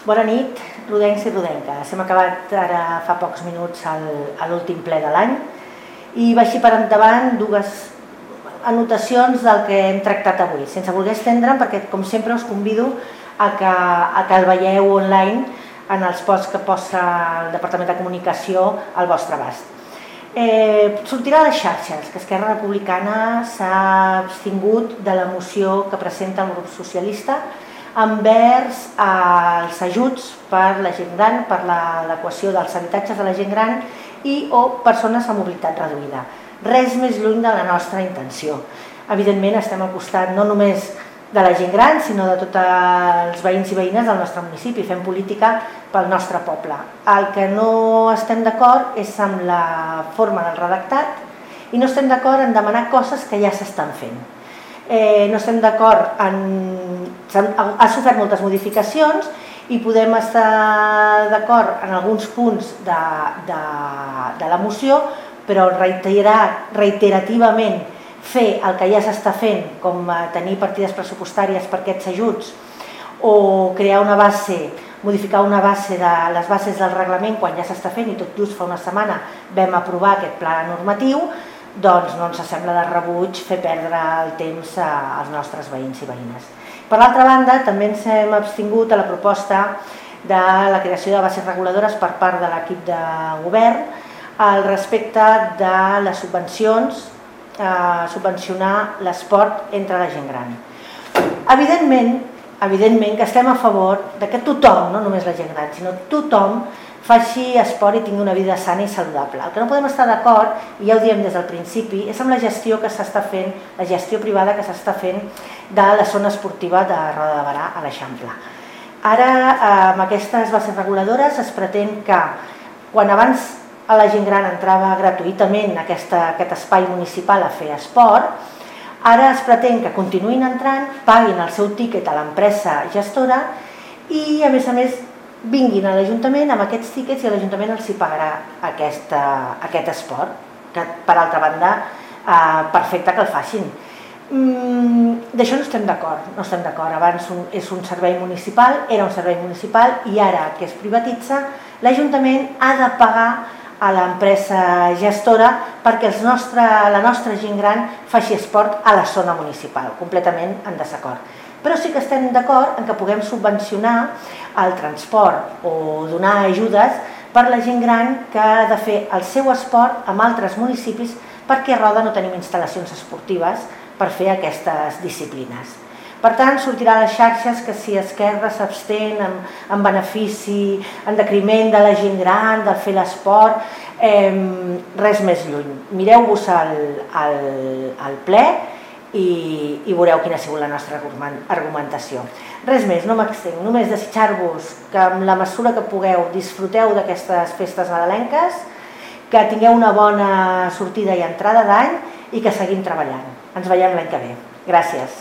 Bona nit, rodencs i rodenques. Hem acabat ara fa pocs minuts l'últim ple de l'any i vaig per endavant dues anotacions del que hem tractat avui, sense voler estendre'm, perquè com sempre us convido a que el veieu online en els posts que posa el Departament de Comunicació al vostre abast. Sortirà a les xarxes que Esquerra Republicana s'ha abstingut de la moció que presenta el grup socialista envers els ajuts per la gent gran, per l'adequació dels habitatges de la gent gran i o persones amb mobilitat reduïda. Res més lluny de la nostra intenció. Evidentment estem al costat no només de la gent gran, sinó de tots els veïns i veïnes del nostre municipi, fem política pel nostre poble. El que no estem d'acord és amb la forma del redactat i no estem d'acord en demanar coses que ja s'estan fent. No estem d'acord ha sofert moltes modificacions i podem estar d'acord en alguns punts de la moció, però reiterativament fer el que ja s'està fent, com tenir partides pressupostàries per aquests ajuts o crear una base, modificar una base de les bases del reglament quan ja s'està fent i tot just fa una setmana vam aprovar aquest pla normatiu, doncs no ens sembla de rebuig fer perdre el temps als nostres veïns i veïnes. Per l'altra banda, també ens hem abstingut a la proposta de la creació de bases reguladores per part de l'equip de govern al respecte de les subvencions, subvencionar l'esport entre la gent gran. Evidentment que estem a favor que tothom, no només la gent gran, sinó tothom faci esport i tingui una vida sana i saludable. El que no podem estar d'acord, i ja ho diem des del principi, és amb la gestió que s'està fent, la gestió privada que s'està fent de la zona esportiva de Roda de Berà a l'Eixample. Ara, amb aquestes bases reguladores es pretén que, quan abans a la gent gran entrava gratuïtament a aquest espai municipal a fer esport, ara es pretén que continuïn entrant, paguin el seu tíquet a l'empresa gestora i, a més, vinguin a l'Ajuntament amb aquests tíquets i l'Ajuntament els hi pagarà aquest esport, que per altra banda perfecte que el facin. D'això no estem d'acord, abans és un servei municipal, era un servei municipal i ara que es privatitza l'Ajuntament ha de pagar a l'empresa gestora perquè la nostra gent gran faci esport a la zona municipal, completament en desacord. Però sí que estem d'acord en que puguem subvencionar el transport o donar ajudes per la gent gran que ha de fer el seu esport en altres municipis perquè a Roda no tenim instal·lacions esportives per fer aquestes disciplines. Per tant, sortirà a les xarxes que si Esquerra s'abstén en benefici, en detriment de la gent gran, de fer l'esport, res més lluny. Mireu-vos el ple i veureu quina ha sigut la nostra argumentació. Res més, no m'extenc, només desitjar-vos que amb la mesura que pugueu disfruteu d'aquestes festes nadalenques, que tingueu una bona sortida i entrada d'any i que seguim treballant. Ens veiem l'any que ve. Gràcies.